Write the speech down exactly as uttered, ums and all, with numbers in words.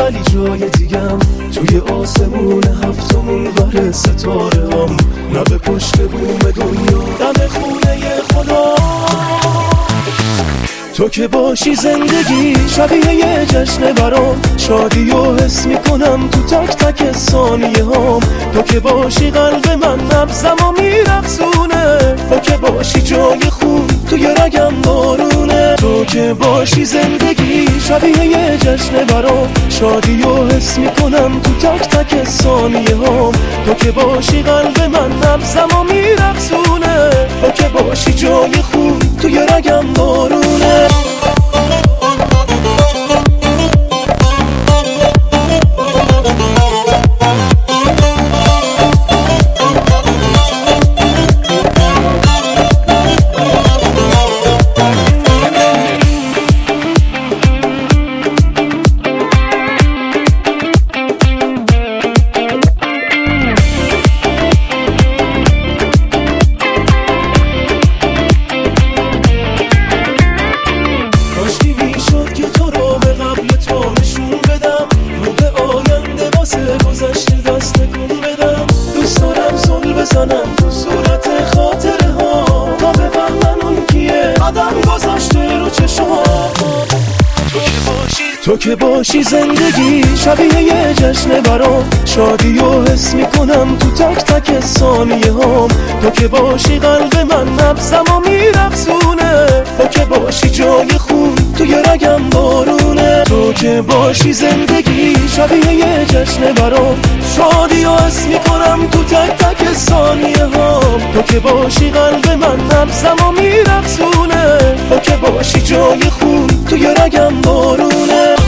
ولی جای دیگم توی آسمون هفتمون ور ستاره هم، نه به پشت بوم دنیا دم خونه خدا. تو که باشی زندگی شبیه یه جشن برام، شادی و حس میکنم تو تک تک ثانیه هام. تو که باشی قلب من نبضم و میرقصونه، تو که باشی جای خون توی رگم بارونه. تو که باشی زندگی شبیه یه جشن برام، شادی و حس میکنم تو تک تک ثانیه هام. تو که باشی قلب من نبضم و میرقصونه، تو که باشی جای خون توی رگم بارونه. تو صورت خاطره ها تا بفهمن اون کیه آدم گذاشته رو چشم. تو که باشی تو که باشی زندگی شبیه یه جشن برام، شادی و حس میکنم تو تک تک ثانیه هام. تو که باشی قلب من نبضم و میرقصونه، تو که باشی جای خون توی رگم بارونه. تو که باشی زندگی شبیه یه جشن برام، شادی و حس میکنم تو تک تک ثانیه هام. تو که باشی قلب من نبضم و میرقصونه، تو که باشی جای خون توی رگم بارونه.